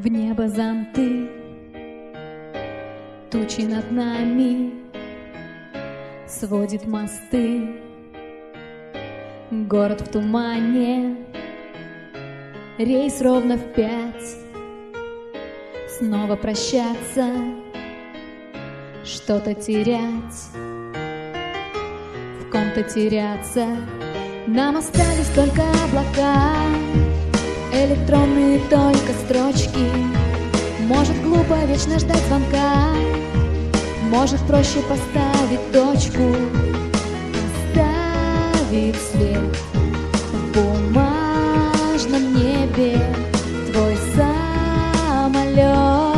В небо зонты, тучи над нами, сводит мосты. Город в тумане, рейс ровно в 5. Снова прощаться, что-то терять, в ком-то теряться. Нам остались только облака, электронные только строчки. Может, глупо вечно ждать звонка, может, проще поставить точку, оставить след в бумажном небе твой самолет.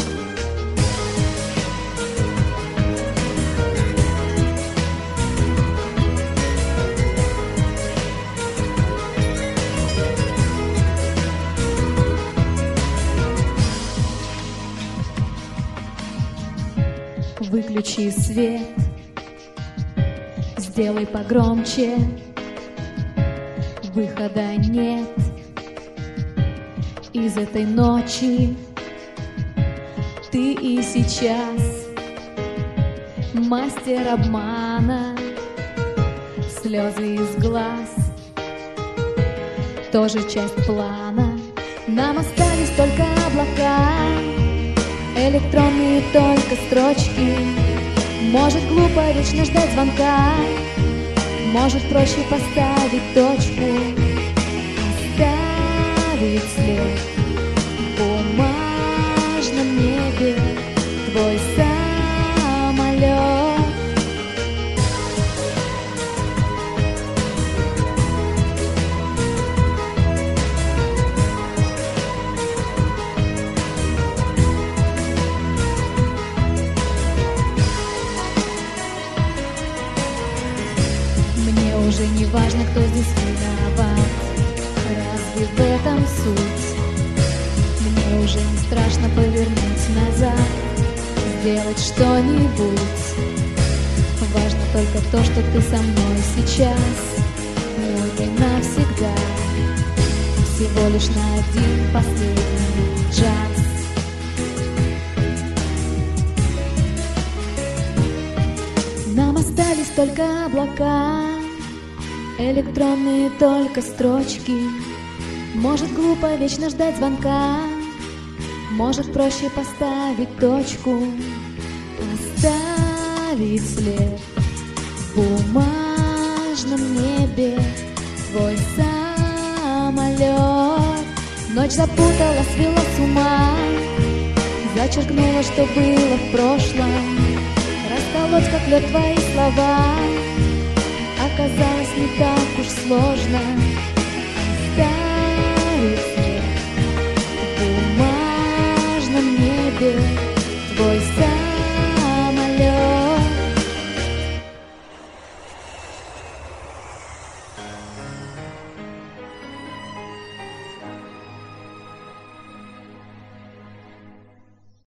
Выключи свет, сделай погромче, выхода нет из этой ночи. Ты и сейчас мастер обмана, слезы из глаз тоже часть плана. Нам остались только облака, электронные только строчки. Может, глупо вечно ждать звонка, может, проще поставить точку, оставить след в бумажном небе твой самолет. Уже не важно, кто здесь виноват, разве в этом суть? Мне уже не страшно повернуть назад, сделать что-нибудь. Важно только то, что ты со мной сейчас, но не навсегда, всего лишь на один последний час. Нам остались только облака, электронные только строчки. Может, глупо вечно ждать звонка, может, проще поставить точку, оставить след в бумажном небе твой самолет. Ночь запутала, свела с ума, зачеркнула, что было в прошлом. Расколоть, как лед, твои слова оказалось не так уж сложно.